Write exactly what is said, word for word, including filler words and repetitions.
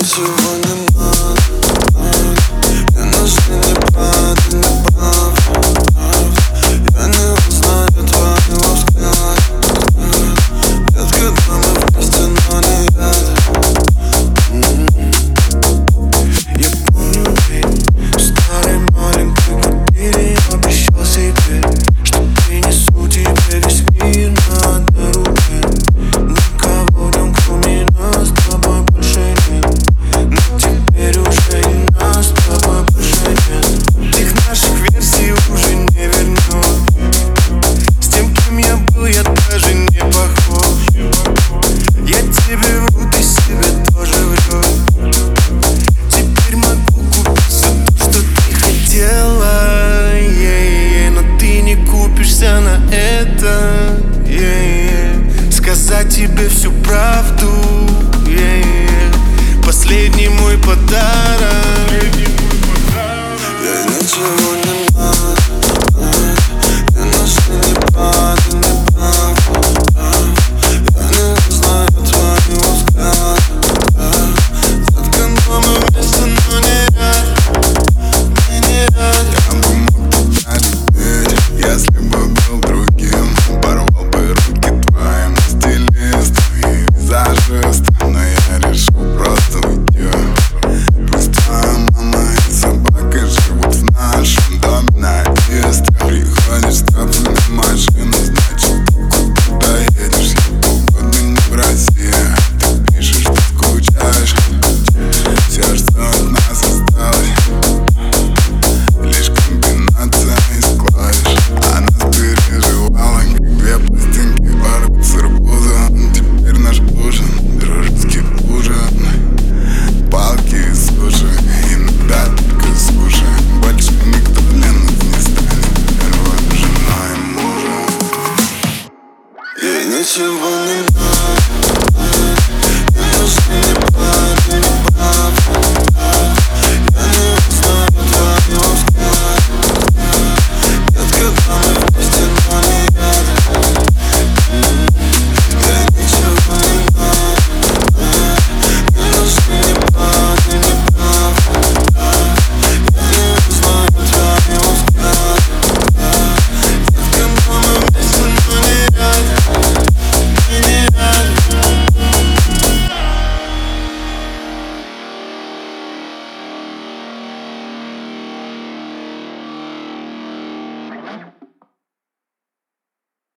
ничего не надо. Мне нужны неправды, неправды, правды. Я не узнаю твоего взгляда. Нет, когда мы вместе, но не рядом. Я помню день старой маленькой квартире. Я обещал себе, что принесу тебе весь мир на дороге. Никого в нем, кроме нас, с тобой больше нет. Но теперь уже и нас с тобой больше нет. Их наших версий уже не вернешь. С тем, кем я был, я даже не похож. Я тебе вру, ты себе тоже врешь. Теперь могу купить все то, что ты хотела, yeah, yeah. Но ты не купишься на это, yeah, yeah. Сказать тебе всю правду, yeah, yeah. Последний мой подарок. Я ничего не